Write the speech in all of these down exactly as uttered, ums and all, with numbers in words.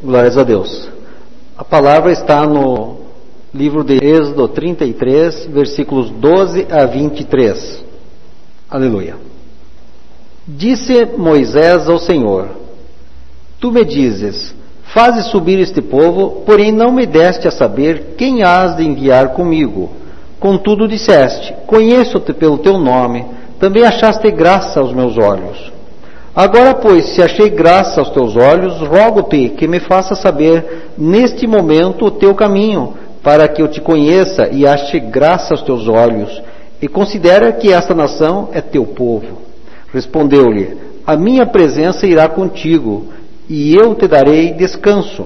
Glórias a Deus. A palavra está no livro de Êxodo trinta e três, versículos doze a vinte e três. Aleluia. Disse Moisés ao Senhor: Tu me dizes, faze subir este povo, porém não me deste a saber quem hás de enviar comigo. Contudo disseste, conheço-te pelo teu nome, também achaste graça aos meus olhos. Agora, pois, se achei graça aos teus olhos, rogo-te que me faça saber neste momento o teu caminho, para que eu te conheça e ache graça aos teus olhos, e considera que esta nação é teu povo. Respondeu-lhe: a minha presença irá contigo, e eu te darei descanso.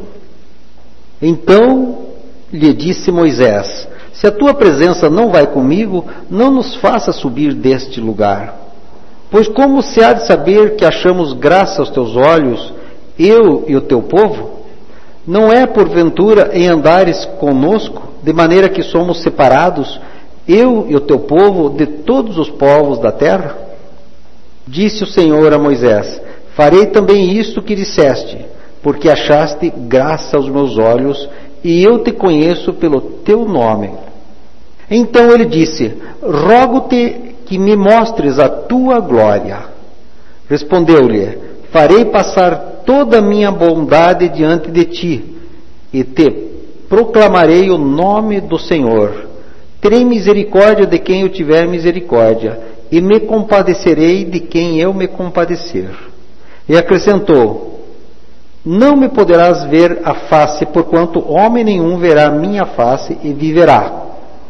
Então lhe disse Moisés: se a tua presença não vai comigo, não nos faça subir deste lugar. Pois como se há de saber que achamos graça aos teus olhos, eu e o teu povo? Não é porventura em andares conosco, de maneira que somos separados, eu e o teu povo, de todos os povos da terra? Disse o Senhor a Moisés: farei também isto que disseste, porque achaste graça aos meus olhos, e eu te conheço pelo teu nome. Então ele disse: rogo-te que me mostres a tua glória. Respondeu-lhe: farei passar toda a minha bondade diante de ti, e te proclamarei o nome do Senhor. Terei misericórdia de quem eu tiver misericórdia, e me compadecerei de quem eu me compadecer. E acrescentou: não me poderás ver a face, porquanto homem nenhum verá a minha face e viverá.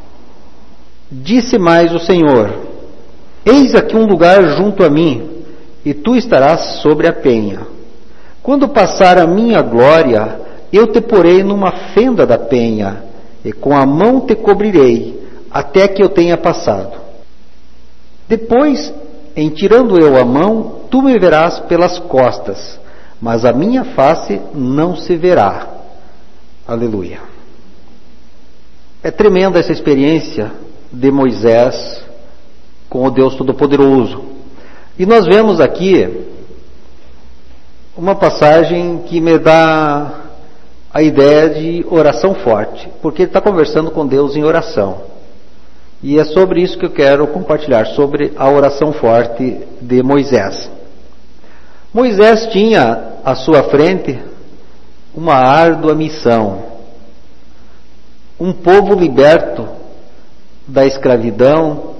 Disse mais o Senhor: eis aqui um lugar junto a mim, e tu estarás sobre a penha. Quando passar a minha glória, eu te porei numa fenda da penha, e com a mão te cobrirei, até que eu tenha passado. Depois, em tirando eu a mão, tu me verás pelas costas, mas a minha face não se verá. Aleluia. É tremenda essa experiência de Moisés com o Deus Todo-Poderoso. E nós vemos aqui uma passagem que me dá a ideia de oração forte, porque ele está conversando com Deus em oração. E é sobre isso que eu quero compartilhar, sobre a oração forte de Moisés. Moisés tinha à sua frente uma árdua missão. Um povo liberto da escravidão,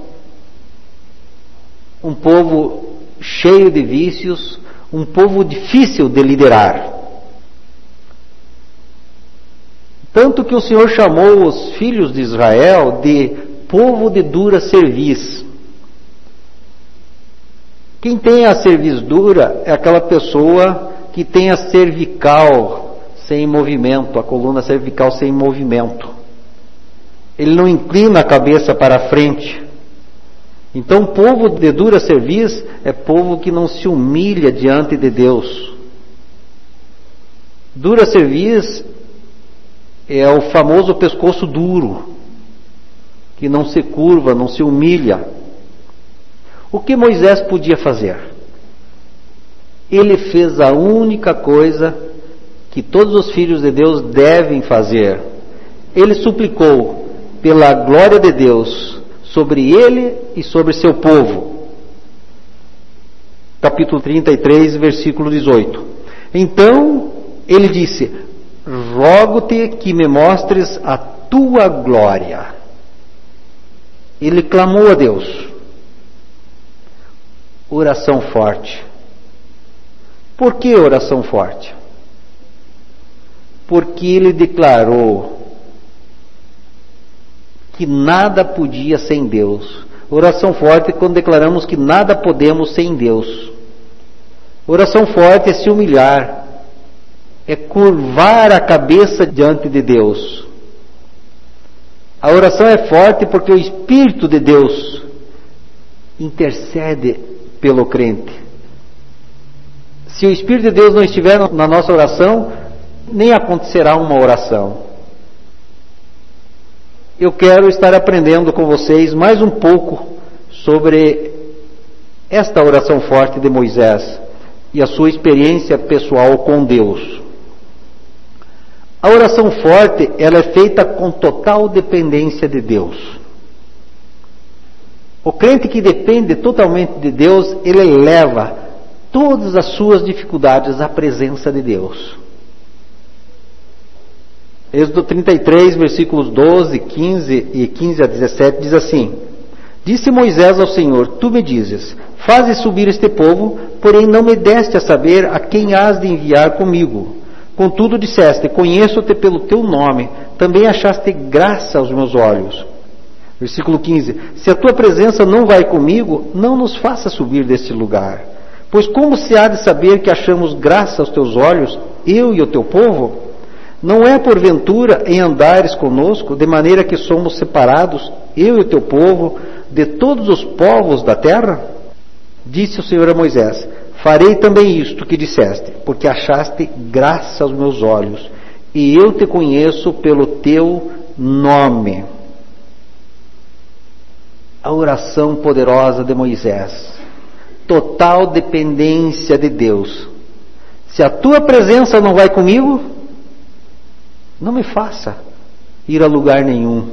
um povo cheio de vícios, um povo difícil de liderar. Tanto que o Senhor chamou os filhos de Israel de povo de dura cerviz. Quem tem a cerviz dura é aquela pessoa que tem a cervical sem movimento, a coluna cervical sem movimento. Ele não inclina a cabeça para a frente. Então, povo de dura cerviz é povo que não se humilha diante de Deus. Dura cerviz é o famoso pescoço duro, que não se curva, não se humilha. O que Moisés podia fazer? Ele fez a única coisa que todos os filhos de Deus devem fazer. Ele suplicou pela glória de Deus sobre ele e sobre seu povo. Capítulo trinta e três, versículo dezoito. Então ele disse: rogo-te que me mostres a tua glória. Ele clamou a Deus. Oração forte. Por que oração forte? Porque ele declarou que nada podia sem Deus. Oração forte é quando declaramos que nada podemos sem Deus. Oração forte é se humilhar, é curvar a cabeça diante de Deus. A oração é forte porque o Espírito de Deus intercede pelo crente. Se o Espírito de Deus não estiver na nossa oração, nem acontecerá uma oração. Eu quero estar aprendendo com vocês mais um pouco sobre esta oração forte de Moisés e a sua experiência pessoal com Deus. A oração forte, ela é feita com total dependência de Deus. O crente que depende totalmente de Deus, ele leva todas as suas dificuldades à presença de Deus. Êxodo trinta e três, versículos doze, quinze e quinze a dezessete diz assim: Disse Moisés ao Senhor, tu me dizes, faze subir este povo, porém não me deste a saber a quem has de enviar comigo. Contudo disseste, conheço-te pelo teu nome, também achaste graça aos meus olhos. Versículo quinze, se a tua presença não vai comigo, não nos faça subir deste lugar. Pois como se há de saber que achamos graça aos teus olhos, eu e o teu povo? Não é porventura em andares conosco, de maneira que somos separados, eu e o teu povo, de todos os povos da terra? Disse o Senhor a Moisés, farei também isto que disseste, porque achaste graça aos meus olhos, e eu te conheço pelo teu nome. A oração poderosa de Moisés, total dependência de Deus. Se a tua presença não vai comigo, não me faça ir a lugar nenhum.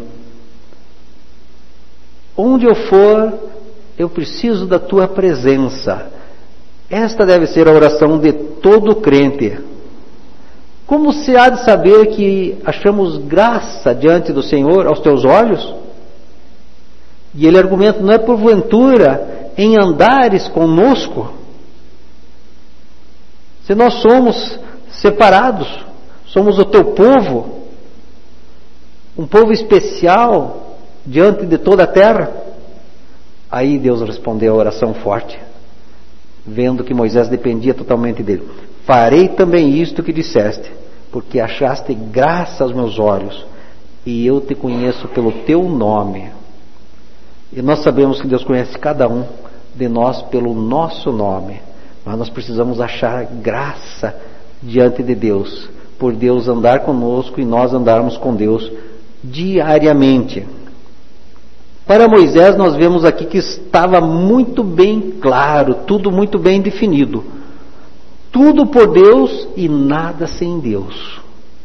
Onde eu for, eu preciso da tua presença. Esta deve ser a oração de todo crente. Como se há de saber que achamos graça diante do Senhor aos teus olhos? E ele argumenta, não é porventura em andares conosco? Se nós somos separados, somos o teu povo, um povo especial diante de toda a terra. Aí Deus respondeu a oração forte, vendo que Moisés dependia totalmente dele. Farei também isto que disseste, porque achaste graça aos meus olhos, e eu te conheço pelo teu nome. E nós sabemos que Deus conhece cada um de nós pelo nosso nome, mas nós precisamos achar graça diante de Deus, por Deus andar conosco e nós andarmos com Deus diariamente. Para Moisés nós vemos aqui que estava muito bem claro, tudo muito bem definido. Tudo por Deus e nada sem Deus.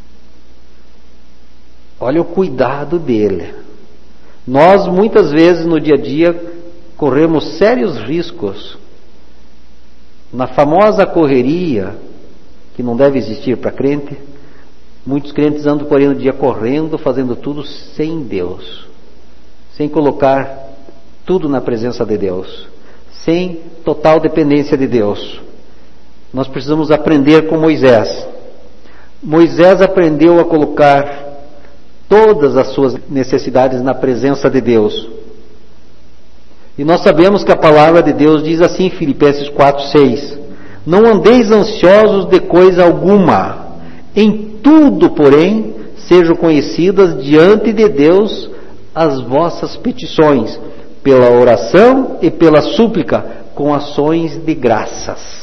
Olha o cuidado dele. Nós muitas vezes no dia a dia corremos sérios riscos na famosa correria, que não deve existir para crente. Muitos crentes andam por aí no dia correndo, fazendo tudo sem Deus, sem colocar tudo na presença de Deus, sem total dependência de Deus. Nós precisamos aprender com Moisés. Moisés aprendeu a colocar todas as suas necessidades na presença de Deus. E nós sabemos que a palavra de Deus diz assim em Filipenses quatro, seis: não andeis ansiosos de coisa alguma, em tudo, porém, sejam conhecidas diante de Deus as vossas petições, pela oração e pela súplica, com ações de graças.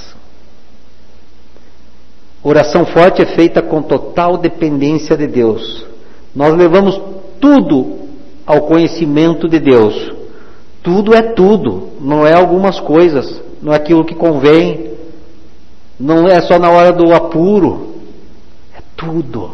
Oração forte é feita com total dependência de Deus. Nós levamos tudo ao conhecimento de Deus. Tudo é tudo, não é algumas coisas, não é aquilo que convém, não é só na hora do apuro, é tudo.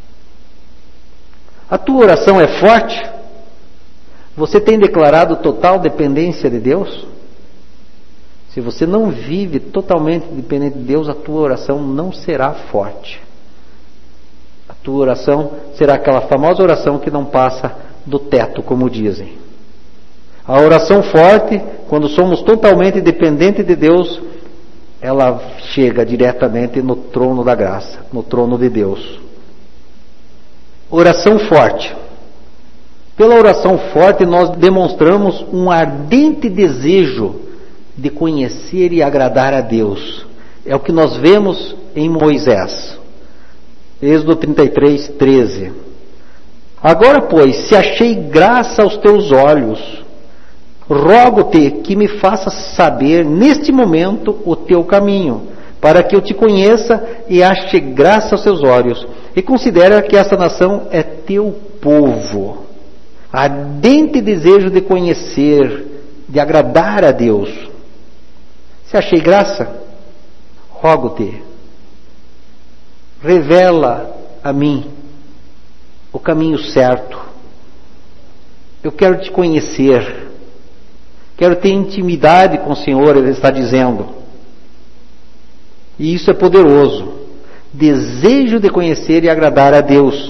A tua oração é forte? Você tem declarado total dependência de Deus? Se você não vive totalmente dependente de Deus, a tua oração não será forte. A tua oração será aquela famosa oração que não passa do teto, como dizem. A oração forte, quando somos totalmente dependentes de Deus, ela chega diretamente no trono da graça, no trono de Deus. Oração forte. Pela oração forte nós demonstramos um ardente desejo de conhecer e agradar a Deus. É o que nós vemos em Moisés. Êxodo trinta e três, treze. Agora, pois, se achei graça aos teus olhos, rogo-te que me faças saber neste momento o teu caminho, para que eu te conheça e ache graça aos teus olhos. E considera que essa nação é teu povo. Ardente desejo de conhecer, de agradar a Deus. Se achei graça, rogo-te, revela a mim o caminho certo. Eu quero te conhecer. Quero ter intimidade com o Senhor, ele está dizendo. E isso é poderoso. Desejo de conhecer e agradar a Deus.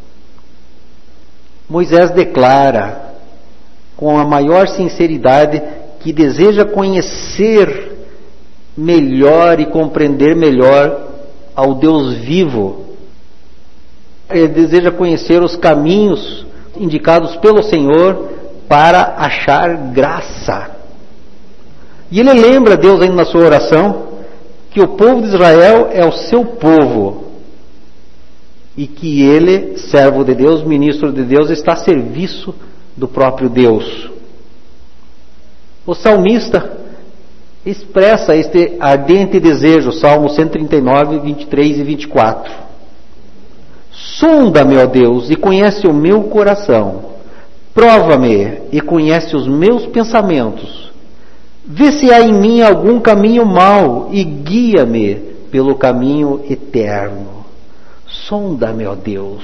Moisés declara com a maior sinceridade que deseja conhecer melhor e compreender melhor ao Deus vivo. Ele deseja conhecer os caminhos indicados pelo Senhor para achar graça. E ele lembra a Deus ainda na sua oração que o povo de Israel é o seu povo e que ele, servo de Deus, ministro de Deus, está a serviço do próprio Deus. O salmista expressa este ardente desejo, Salmo cento e trinta e nove, vinte e três e vinte e quatro. Sonda-me, ó Deus, e conhece o meu coração. Prova-me e conhece os meus pensamentos. Vê se há em mim algum caminho mau e guia-me pelo caminho eterno. Sonda-me, ó Deus.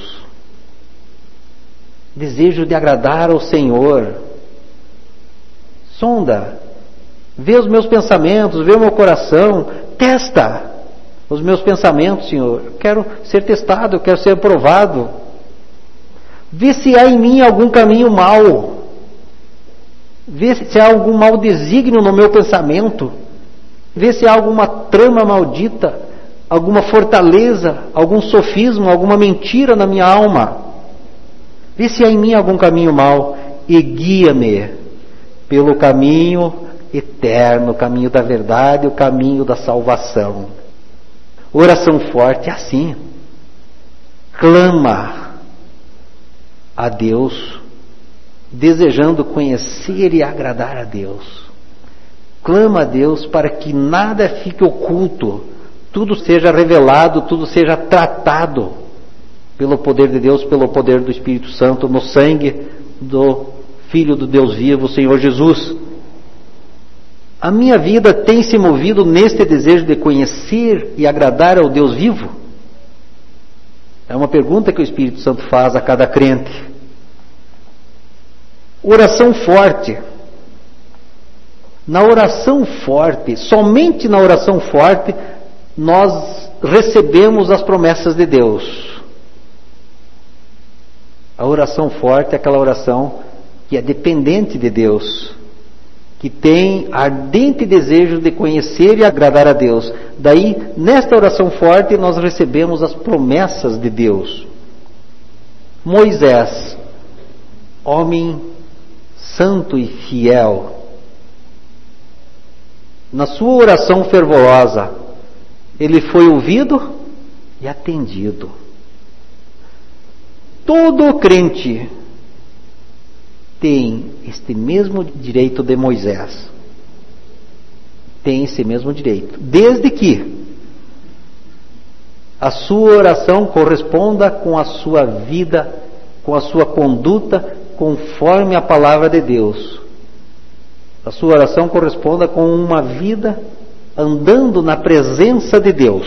Desejo de agradar ao Senhor. Sonda. Vê os meus pensamentos, vê o meu coração. Testa os meus pensamentos, Senhor. Eu quero ser testado, eu quero ser aprovado. Vê se há em mim algum caminho mau. Vê se há algum mau desígnio no meu pensamento. Vê se há alguma trama maldita, alguma fortaleza, algum sofismo, alguma mentira na minha alma. Vê se há em mim algum caminho mau e guia-me pelo caminho eterno, o caminho da verdade, o caminho da salvação. Oração forte é assim. Clama a Deus, desejando conhecer e agradar a Deus. Clama a Deus para que nada fique oculto, tudo seja revelado, tudo seja tratado pelo poder de Deus, pelo poder do Espírito Santo, no sangue do Filho do Deus vivo, o Senhor Jesus. A minha vida tem se movido neste desejo de conhecer e agradar ao Deus vivo? É uma pergunta que o Espírito Santo faz a cada crente. Oração forte. Na oração forte, somente na oração forte, nós recebemos as promessas de Deus. A oração forte é aquela oração que é dependente de Deus, que tem ardente desejo de conhecer e agradar a Deus. Daí, nesta oração forte, nós recebemos as promessas de Deus. Moisés, homem santo e fiel, na sua oração fervorosa, ele foi ouvido e atendido. Todo crente tem este mesmo direito de Moisés. Tem esse mesmo direito. Desde que a sua oração corresponda com a sua vida, com a sua conduta, conforme a palavra de Deus. A sua oração corresponda com uma vida andando na presença de Deus.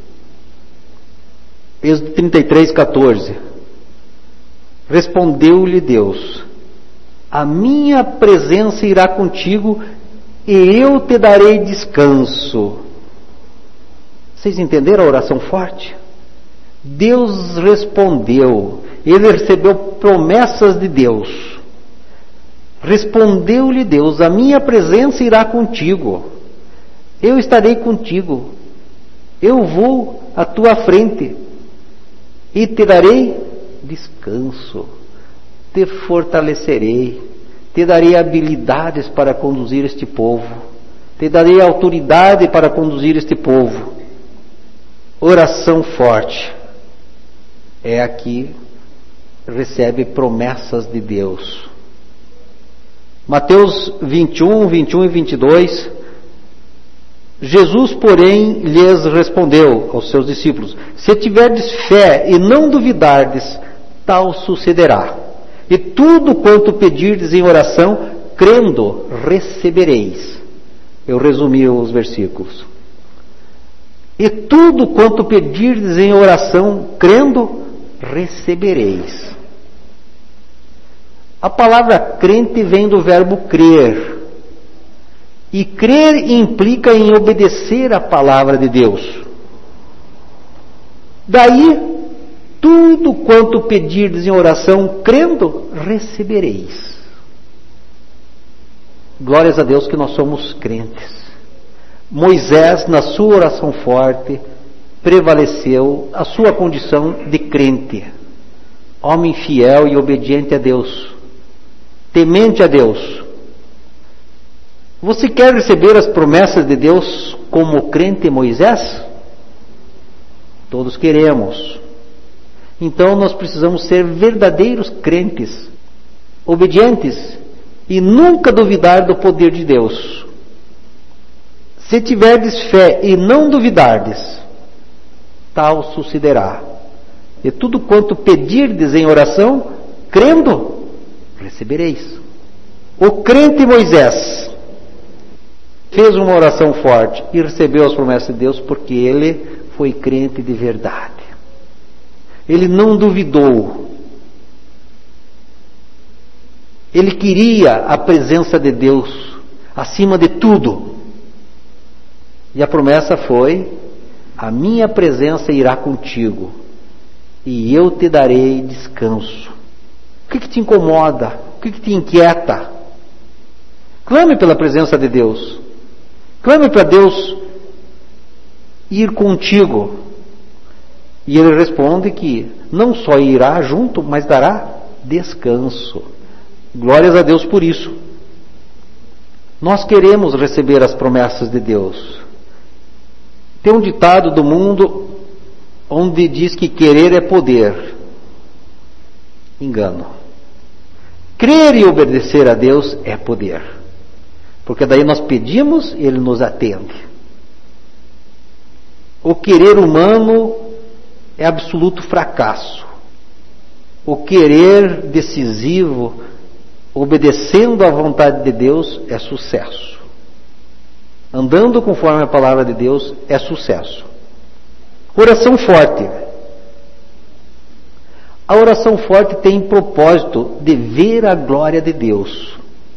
Êxodo trinta e três, quatorze. Respondeu-lhe Deus: a minha presença irá contigo e eu te darei descanso. Vocês entenderam a oração forte? Deus respondeu. Ele recebeu promessas de Deus. Respondeu-lhe Deus: a minha presença irá contigo. Eu estarei contigo. Eu vou à tua frente e te darei descanso. Te fortalecerei, te darei habilidades para conduzir este povo, te darei autoridade para conduzir este povo. Oração forte é a que recebe promessas de Deus. Mateus vinte e um, vinte e um e vinte e dois. Jesus, porém, lhes respondeu aos seus discípulos: se tiverdes fé e não duvidardes, tal sucederá. E tudo quanto pedirdes em oração, crendo, recebereis. Eu resumi os versículos. E tudo quanto pedirdes em oração, crendo, recebereis. A palavra crente vem do verbo crer. E crer implica em obedecer à palavra de Deus. Daí, tudo quanto pedirdes em oração, crendo, recebereis. Glórias a Deus que nós somos crentes. Moisés, na sua oração forte, prevaleceu a sua condição de crente. Homem fiel e obediente a Deus. Temente a Deus. Você quer receber as promessas de Deus como crente Moisés? Todos queremos. Então nós precisamos ser verdadeiros crentes, obedientes e nunca duvidar do poder de Deus. Se tiverdes fé e não duvidardes, tal sucederá. E tudo quanto pedirdes em oração, crendo, recebereis. O crente Moisés fez uma oração forte e recebeu as promessas de Deus porque ele foi crente de verdade. Ele não duvidou. Ele queria a presença de Deus acima de tudo. E a promessa foi: a minha presença irá contigo e eu te darei descanso. O que, que te incomoda? O que, que te inquieta? Clame pela presença de Deus. Clame para Deus ir contigo. E ele responde que não só irá junto, mas dará descanso. Glórias a Deus por isso. Nós queremos receber as promessas de Deus. Tem um ditado do mundo onde diz que querer é poder. Engano. Crer e obedecer a Deus é poder. Porque daí nós pedimos e Ele nos atende. O querer humano é absoluto fracasso. O querer decisivo, obedecendo à vontade de Deus, é sucesso. Andando conforme a palavra de Deus é sucesso. Oração forte. A oração forte tem propósito de ver a glória de Deus.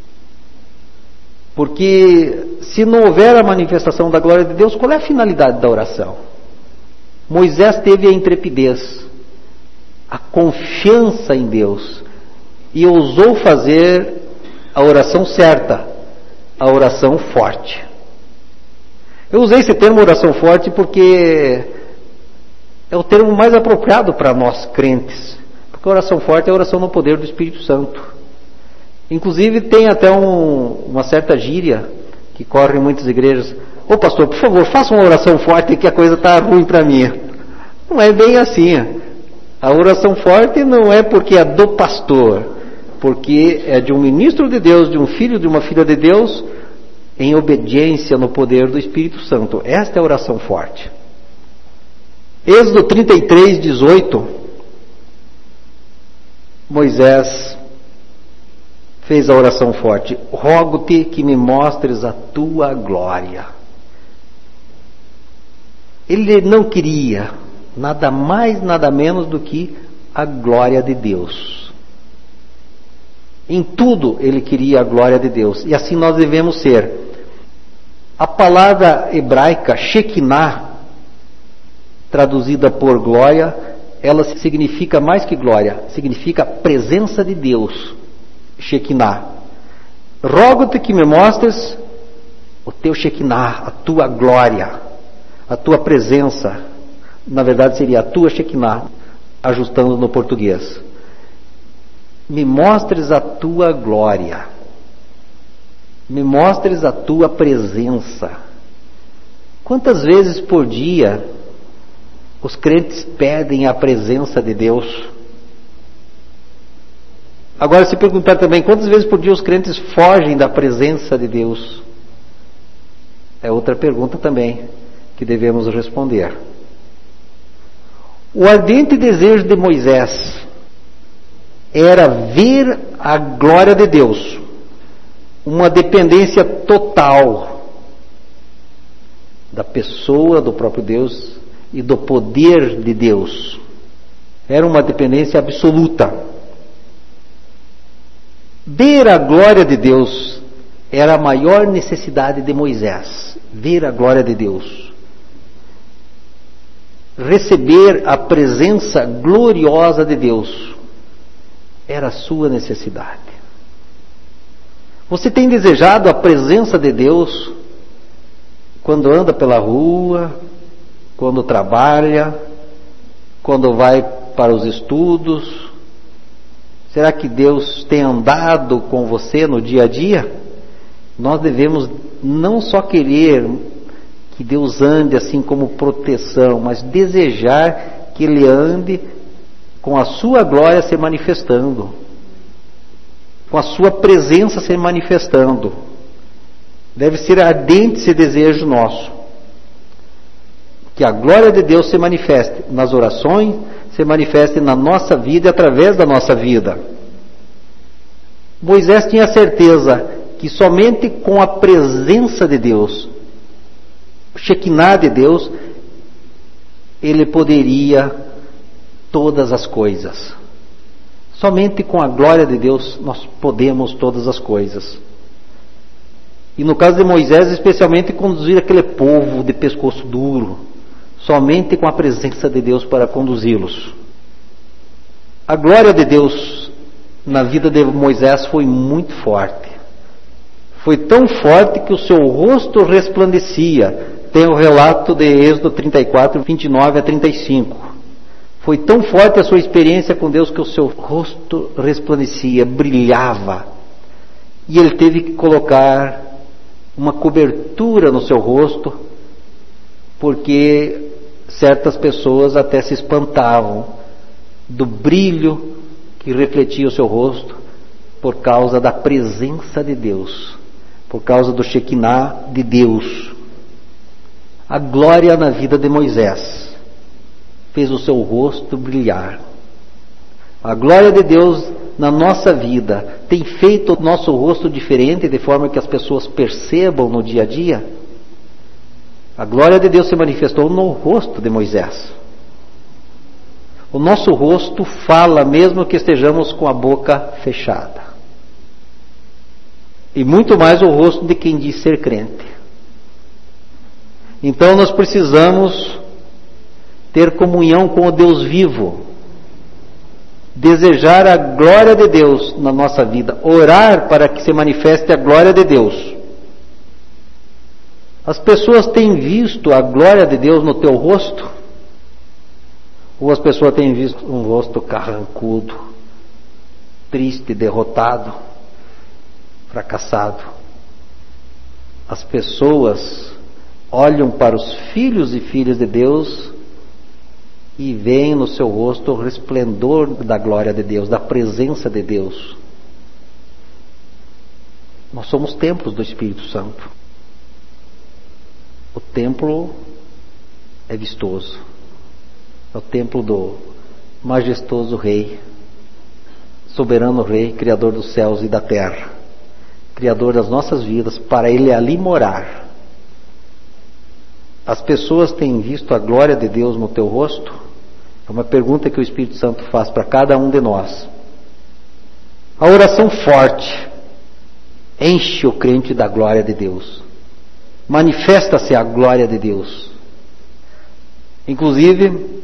Porque se não houver a manifestação da glória de Deus, qual é a finalidade da oração? Moisés teve a intrepidez, a confiança em Deus e ousou fazer a oração certa, a oração forte. Eu usei esse termo oração forte porque é o termo mais apropriado para nós crentes, porque a oração forte é a oração no poder do Espírito Santo. Inclusive tem até um, uma certa gíria que corre em muitas igrejas: ô pastor, por favor, faça uma oração forte que a coisa está ruim para mim. Não é bem assim. A oração forte não é porque é do pastor, porque é de um ministro de Deus, de um filho, de uma filha de Deus, em obediência no poder do Espírito Santo. Esta é a oração forte. Êxodo trinta e três, dezoito, Moisés fez a oração forte: rogo-te que me mostres a tua glória. Ele não queria nada mais, nada menos do que a glória de Deus. Em tudo ele queria a glória de Deus. E assim nós devemos ser. A palavra hebraica Shekinah, traduzida por glória, ela significa mais que glória, significa presença de Deus. Shekinah. Rogo-te que me mostres o teu Shekinah, a tua glória, a tua presença. Na verdade seria a tua Shekinah, ajustando no português. Me mostres a tua glória. Me mostres a tua presença. Quantas vezes por dia os crentes pedem a presença de Deus? Agora, se perguntar também, quantas vezes por dia os crentes fogem da presença de Deus? É outra pergunta também que devemos responder. O ardente desejo de Moisés era ver a glória de Deus, uma dependência total da pessoa do próprio Deus e do poder de Deus. Era uma dependência absoluta. Ver a glória de Deus era a maior necessidade de Moisés. Ver a glória de Deus. Receber a presença gloriosa de Deus era a sua necessidade. Você tem desejado a presença de Deus quando anda pela rua, quando trabalha, quando vai para os estudos? Será que Deus tem andado com você no dia a dia? Nós devemos não só querer que Deus ande assim como proteção, mas desejar que Ele ande com a sua glória se manifestando, com a sua presença se manifestando. Deve ser ardente esse desejo nosso, que a glória de Deus se manifeste nas orações, se manifeste na nossa vida e através da nossa vida. Moisés tinha certeza que somente com a presença de Deus, o Shekinah de Deus, ele poderia todas as coisas. Somente com a glória de Deus nós podemos todas as coisas. E no caso de Moisés, especialmente conduzir aquele povo de pescoço duro, somente com a presença de Deus para conduzi-los. A glória de Deus na vida de Moisés foi muito forte. Foi tão forte que o seu rosto resplandecia. Tem o relato de Êxodo trinta e quatro, vinte e nove a trinta e cinco. Foi tão forte a sua experiência com Deus que o seu rosto resplandecia, brilhava. E ele teve que colocar uma cobertura no seu rosto, porque certas pessoas até se espantavam do brilho que refletia o seu rosto por causa da presença de Deus, por causa do Shekinah de Deus. A glória na vida de Moisés fez o seu rosto brilhar. A glória de Deus na nossa vida tem feito o nosso rosto diferente, de forma que as pessoas percebam no dia a dia. A glória de Deus se manifestou no rosto de Moisés. O nosso rosto fala mesmo que estejamos com a boca fechada. E muito mais o rosto de quem diz ser crente. Então nós precisamos ter comunhão com o Deus vivo, desejar a glória de Deus na nossa vida, orar para que se manifeste a glória de Deus. As pessoas têm visto a glória de Deus no teu rosto? Ou as pessoas têm visto um rosto carrancudo, triste, derrotado, fracassado? As pessoas olham para os filhos e filhas de Deus e veem no seu rosto o resplendor da glória de Deus, da presença de Deus. Nós somos templos do Espírito Santo. O templo é vistoso. É o templo do majestoso Rei, soberano Rei, Criador dos céus e da terra, Criador das nossas vidas, para Ele ali morar. As pessoas têm visto a glória de Deus no teu rosto? É uma pergunta que o Espírito Santo faz para cada um de nós. A oração forte enche o crente da glória de Deus. Manifesta-se a glória de Deus. Inclusive,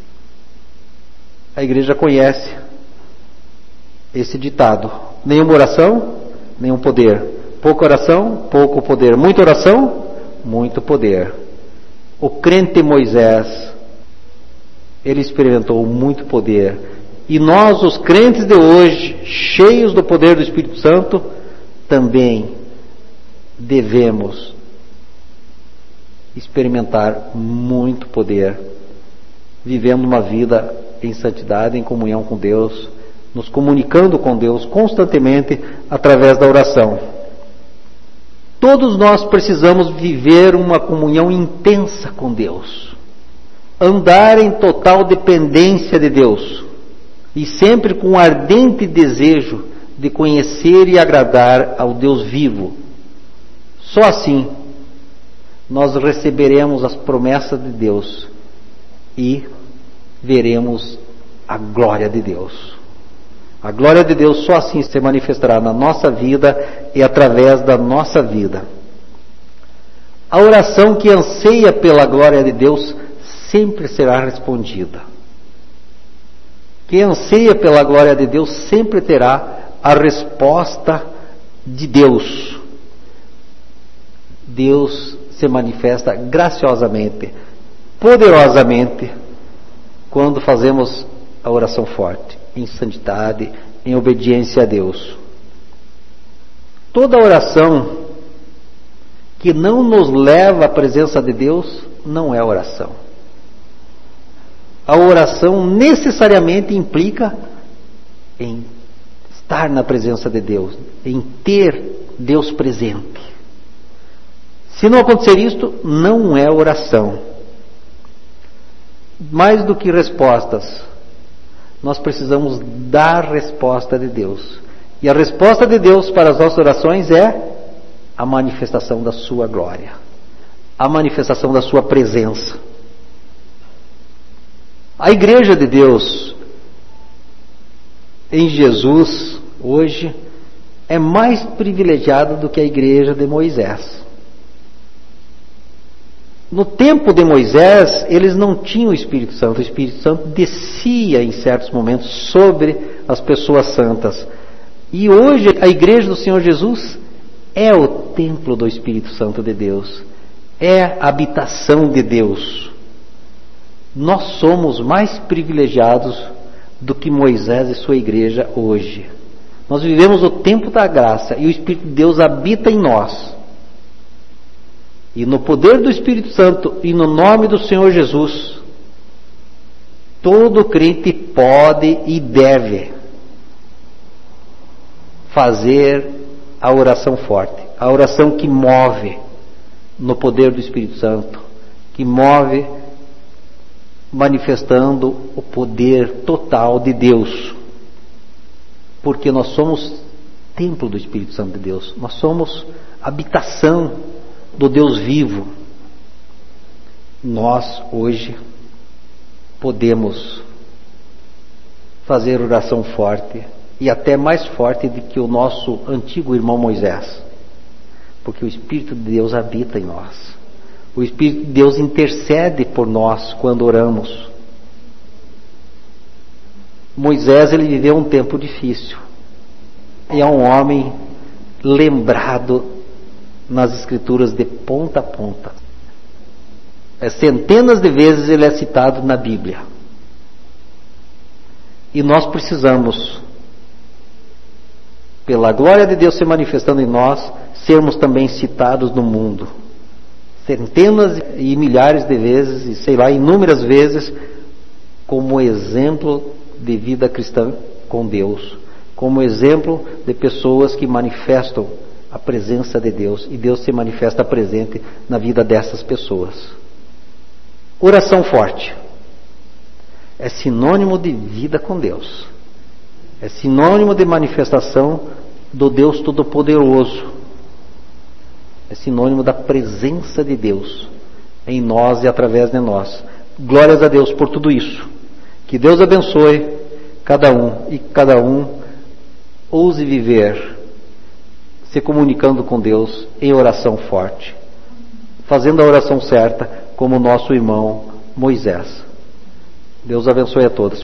a igreja conhece esse ditado: nenhuma oração, nenhum poder. Pouca oração, pouco poder. Muita oração, muito poder. O crente Moisés, ele experimentou muito poder. E nós, os crentes de hoje, cheios do poder do Espírito Santo, também devemos experimentar muito poder, vivendo uma vida em santidade, em comunhão com Deus, nos comunicando com Deus constantemente através da oração. Todos nós precisamos viver uma comunhão intensa com Deus, andar em total dependência de Deus, e sempre com um ardente desejo de conhecer e agradar ao Deus vivo. Só assim nós receberemos as promessas de Deus e veremos a glória de Deus. A glória de Deus só assim se manifestará na nossa vida e através da nossa vida. A oração que anseia pela glória de Deus sempre será respondida. Quem anseia pela glória de Deus sempre terá a resposta de Deus. Deus se manifesta graciosamente, poderosamente, quando fazemos a oração forte, em santidade, em obediência a Deus. Toda oração que não nos leva à presença de Deus não é oração. A oração necessariamente implica em estar na presença de Deus, em ter Deus presente. Se não acontecer isto, não é oração. Mais do que respostas, nós precisamos dar resposta de Deus. E a resposta de Deus para as nossas orações é a manifestação da sua glória, a manifestação da sua presença. A igreja de Deus em Jesus hoje é mais privilegiada do que a igreja de Moisés. No tempo de Moisés, eles não tinham o Espírito Santo. O Espírito Santo descia em certos momentos sobre as pessoas santas. E hoje a igreja do Senhor Jesus é o templo do Espírito Santo de Deus. É a habitação de Deus. Nós somos mais privilegiados do que Moisés e sua igreja hoje. Nós vivemos o tempo da graça e o Espírito de Deus habita em nós. E no poder do Espírito Santo e no nome do Senhor Jesus, todo crente pode e deve fazer a oração forte, a oração que move no poder do Espírito Santo, que move manifestando o poder total de Deus, porque nós somos templo do Espírito Santo de Deus, nós somos habitação do Deus vivo. Nós hoje podemos fazer oração forte e até mais forte do que o nosso antigo irmão Moisés, porque o Espírito de Deus habita em nós. O Espírito de Deus intercede por nós quando oramos. Moisés, ele viveu um tempo difícil. E é um homem lembrado nas Escrituras de ponta a ponta. É, centenas de vezes ele é citado na Bíblia. E nós precisamos, pela glória de Deus se manifestando em nós, sermos também citados no mundo. Centenas e milhares de vezes, e sei lá, inúmeras vezes, como exemplo de vida cristã com Deus, como exemplo de pessoas que manifestam a presença de Deus, e Deus se manifesta presente na vida dessas pessoas. Oração forte é sinônimo de vida com Deus, é sinônimo de manifestação do Deus Todo-Poderoso, é sinônimo da presença de Deus em nós e através de nós. Glórias a Deus por tudo isso. Que Deus abençoe cada um e cada um ouse viver se comunicando com Deus em oração forte, fazendo a oração certa como o nosso irmão Moisés. Deus abençoe a todos.